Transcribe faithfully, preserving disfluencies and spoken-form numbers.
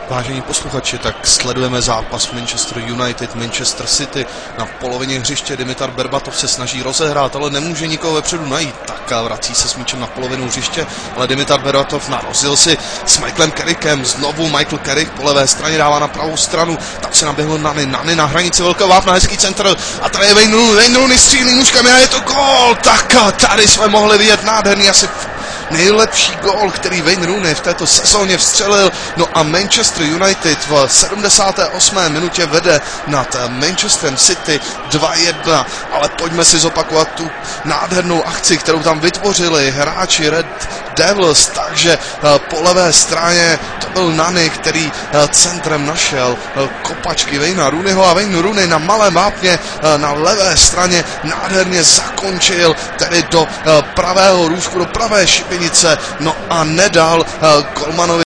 Vážení posluchači, tak sledujeme zápas Manchester United, Manchester City. Na polovině hřiště Dimitar Berbatov se snaží rozehrát, ale nemůže nikoho vepředu najít. Tak a vrací se s míčem na polovinu hřiště, ale Dimitar Berbatov narozil si s Michaelem Carrickem. Znovu Michael Carrick po levé straně dává na pravou stranu. Tam se naběhl Nani, Nani na hranici velkého vápna, hezký centr. A tady je Wayne Rooney, Wayne Rooney střílí nůžkami a je to gól. Tak a tady jsme mohli vidět nádherný, asi nejlepší gól, který Wayne Rooney v této sezóně vstřelil. No a Manchester United v sedmdesáté osmé minutě vede nad Manchesterem City dva jedna. Ale pojďme si zopakovat tu nádhernou akci, kterou tam vytvořili hráči Red Devils. Takže po levé straně to byl Nani, který centrem našel kopačky Wayna Rooneyho a Wayne Rooney na malém vápně na levé straně nádherně zakončil tedy do pravého růžku, do pravé šibenice, no a nedal golmanovi